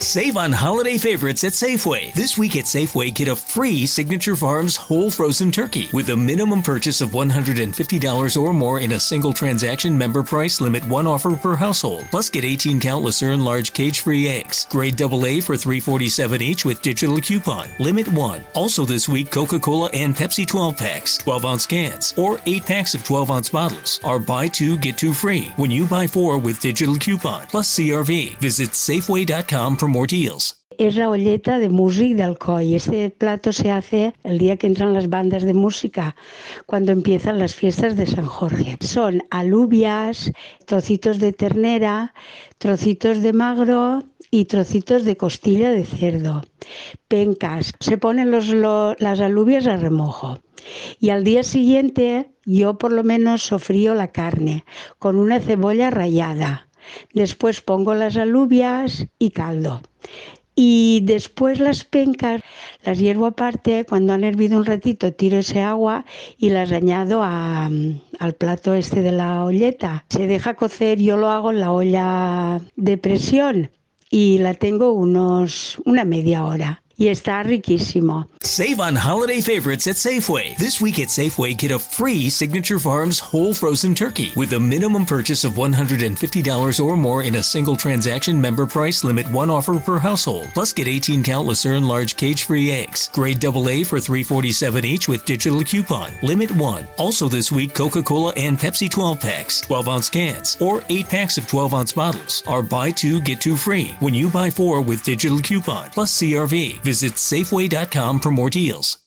Save on holiday favorites at Safeway. This week at Safeway, get a free Signature Farms whole frozen turkey with a minimum purchase of $150 or more in a single transaction. Member price limit, one offer per household. Plus, get 18 count Lucerne large cage-free eggs. Grade AA for $3.47 each with digital coupon. Limit 1. Also this week, Coca-Cola and Pepsi 12 packs, 12-ounce cans, or 8 packs of 12-ounce bottles are buy 2, get 2 free when you buy 4 with digital coupon. Plus CRV. Visit Safeway.com for more deals. Es la olleta de músic d'Alcoi. Este plato se hace el día que entran las bandas de música, cuando empiezan las fiestas de San Jorge. Son alubias, trocitos de ternera, trocitos de magro y trocitos de costilla de cerdo. Pencas. Se ponen las alubias a remojo. Y al día siguiente yo por lo menos sofrío la carne con una cebolla rallada. Después pongo las alubias y caldo. Y después las pencas las hiervo aparte. Cuando han hervido un ratito tiro ese agua y las añado al plato este de la olleta. Se deja cocer, yo lo hago en la olla de presión y la tengo una media hora. Y está riquísimo. Save on holiday favorites at Safeway. This week at Safeway, get a free Signature Farms whole frozen turkey with a minimum purchase of $150 or more in a single transaction. Member price limit, one offer per household. Plus, get 18 count Lucerne large cage-free eggs. Grade AA for $3.47 each with digital coupon. Limit 1. Also this week, Coca-Cola and Pepsi 12 packs, 12-ounce cans, or 8 packs of 12-ounce bottles are buy 2, get 2 free when you buy 4 with digital coupon. Plus CRV. Visit Safeway.com for more deals.